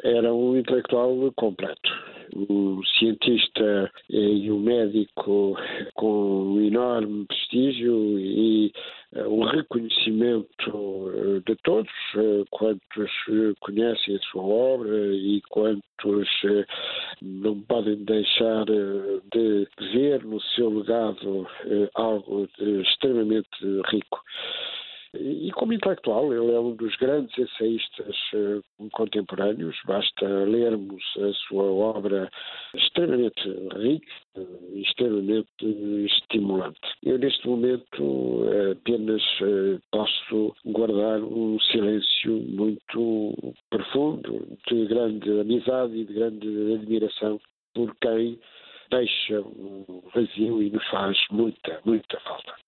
era um intelectual completo. Um cientista e um médico com um enorme prestígio e um reconhecimento de todos, quantos conhecem a sua obra e quantos não podem deixar de ver no seu legado algo extremamente rico. E como intelectual, ele é um dos grandes ensaístas contemporâneos. Basta lermos a sua obra extremamente rica, extremamente estimulante. Eu, neste momento, apenas posso guardar um silêncio muito profundo, de grande amizade e de grande admiração por quem deixa um vazio e nos faz muita, muita falta.